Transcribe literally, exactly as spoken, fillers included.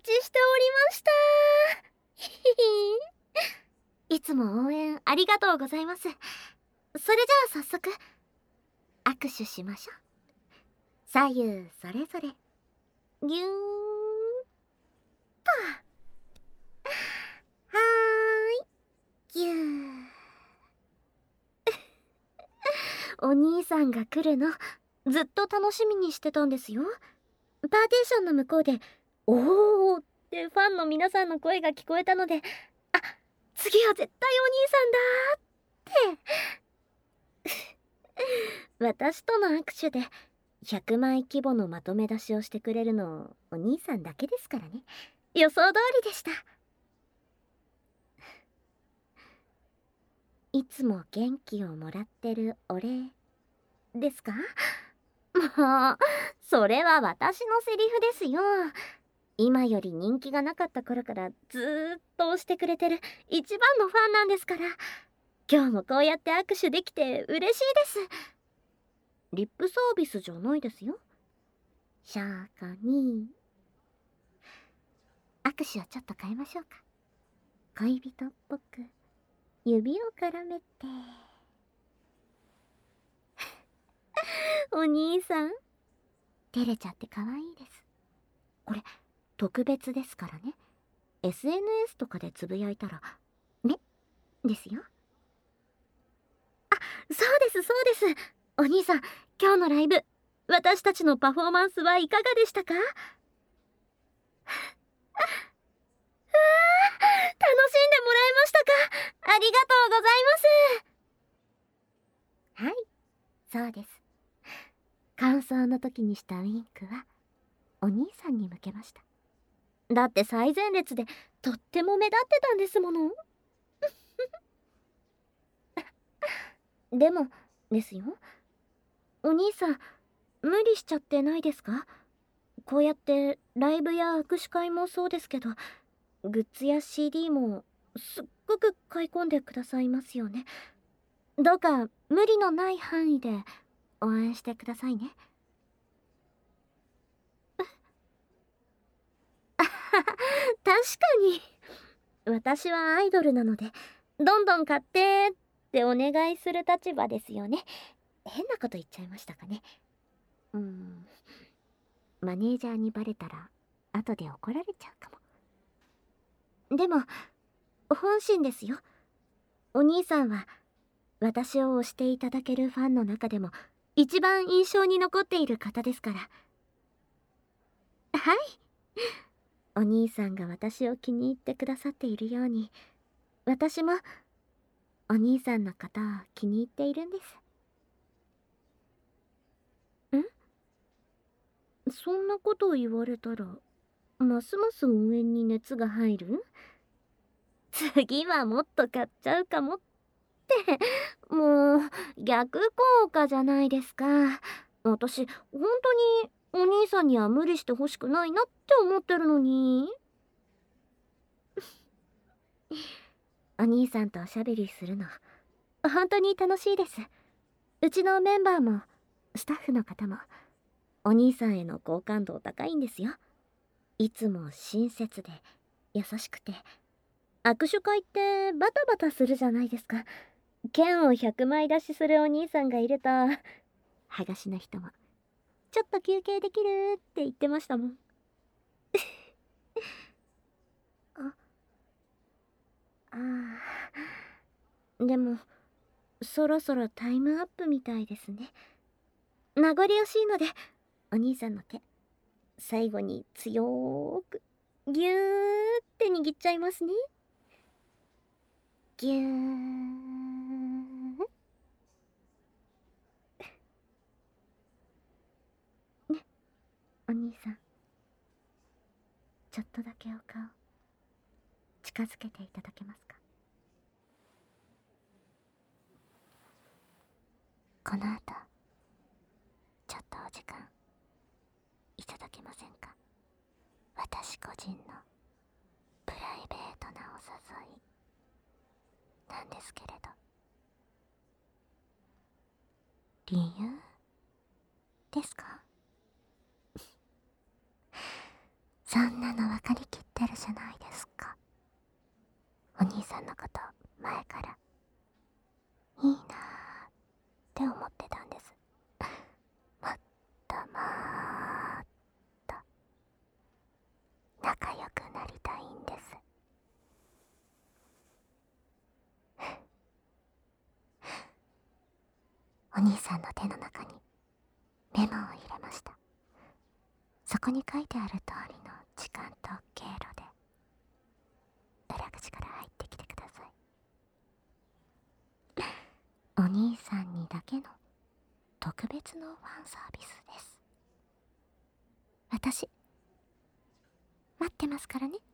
ちしておりました。ひひひ。いつも応援ありがとうございます。それじゃあ早速握手しましょう。左右それぞれぎゅーんと。はーい、ぎゅー。お兄さんが来るのずっと楽しみにしてたんですよ。パーテーションの向こうでおーってファンの皆さんの声が聞こえたので、あ、次は絶対お兄さんだーって私との握手でひゃくまい規模のまとめ出しをしてくれるのお兄さんだけですからね。予想通りでした。いつも元気をもらってるお礼ですか？もうそれは私のセリフですよ。今より人気がなかった頃からずーっと推してくれてる一番のファンなんですから。今日もこうやって握手できて嬉しいです。リップサービスじゃないですよ。シャーカに握手をちょっと変えましょうか。恋人っぽく指を絡めてお兄さん照れちゃって可愛いです。これ特別ですからね。 エスエヌエス とかでつぶやいたらねですよ。あ、そうですそうです。お兄さん、今日のライブ私たちのパフォーマンスはいかがでしたか？楽しんでもらえましたか？ありがとうございます。はい、そうです。感想の時にしたウインクはお兄さんに向けました。だって最前列でとっても目立ってたんですもの。でもですよ、お兄さん無理しちゃってないですか？こうやってライブや握手会もそうですけど、グッズや シーディー もすっごく買い込んでくださいますよね。どうか無理のない範囲で応援してくださいね。確かに私はアイドルなのでどんどん買ってってお願いする立場ですよね。変なこと言っちゃいましたかね。うーん、マネージャーにバレたら後で怒られちゃうかも。でも本心ですよ。お兄さんは私を推していただけるファンの中でも一番印象に残っている方ですから。はい、お兄さんが私を気に入ってくださっているように、私もお兄さんのことを気に入っているんです。ん？そんなことを言われたらますます応援に熱が入る？次はもっと買っちゃうかもって。もう逆効果じゃないですか。私本当にお兄さんには無理してほしくないなって思ってるのに。お兄さんとおしゃべりするの本当に楽しいです。うちのメンバーもスタッフの方もお兄さんへの好感度高いんですよ。いつも親切で優しくて。握手会ってバタバタするじゃないですか。剣をひゃくまい出しするお兄さんがいると、はがしの人もちょっと休憩できるって言ってましたもん。あ、ああ、でもそろそろタイムアップみたいですね。名残惜しいのでお兄さんの手最後に強ーくぎゅーって握っちゃいますね。ぎゅーね、お兄さん、ちょっとだけお顔近づけていただけますか？この後ちょっとお時間いただけませんか？私個人のプライベートなお誘いなんですけれど。理由ですか？そんなの分かりきっじゃないですか。お兄さんのこと前からいいなーって思ってたんです。もっともっと仲良くなりたいんです。お兄さんの手の中にメモを入れました。そこに書いてある通りの時間と経路で裏口から入ってきてください。お兄さんにだけの特別のファンサービスです。私待ってますからね。